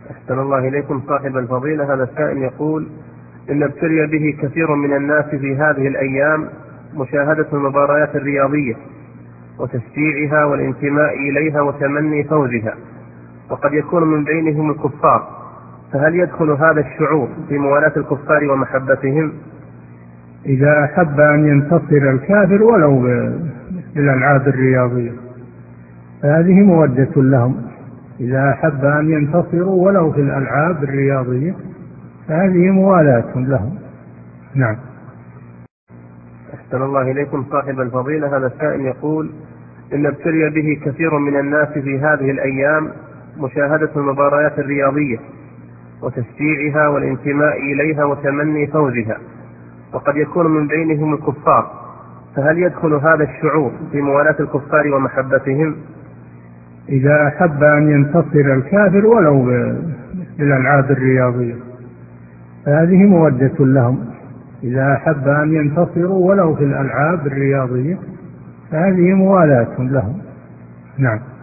أحسن الله إليكم صاحب الفضيلة. هذا السائل يقول إن ابتلي به كثير من الناس في هذه الأيام مشاهدة المباريات الرياضية وتشجيعها والانتماء إليها وتمني فوزها، وقد يكون من بينهم الكفار، فهل يدخل هذا الشعور في موالاة الكفار ومحبتهم؟ إذا أحب أن ينتصر الكافر ولو بالألعاب الرياضية فهذه مودة لهم. إذا أحب أن ينتصروا ولو في الألعاب الرياضية فهذه موالاة لهم. نعم. أحسن الله إليكم صاحب الفضيلة. هذا السائل يقول إن ابتلي به كثير من الناس في هذه الأيام مشاهدة المباريات الرياضية وتشجيعها والانتماء إليها وتمني فوزها، وقد يكون من بينهم الكفار، فهل يدخل هذا الشعور في موالاة الكفار ومحبتهم؟ إذا أحب أن ينتصر الكافر ولو بالألعاب الرياضية فهذه مودة لهم. إذا أحب أن ينتصروا ولو في الألعاب الرياضية فهذه موالاة لهم. نعم.